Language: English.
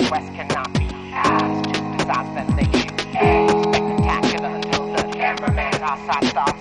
West cannot be asked. Besides, then they shoot spectacular until the cameraman outside starts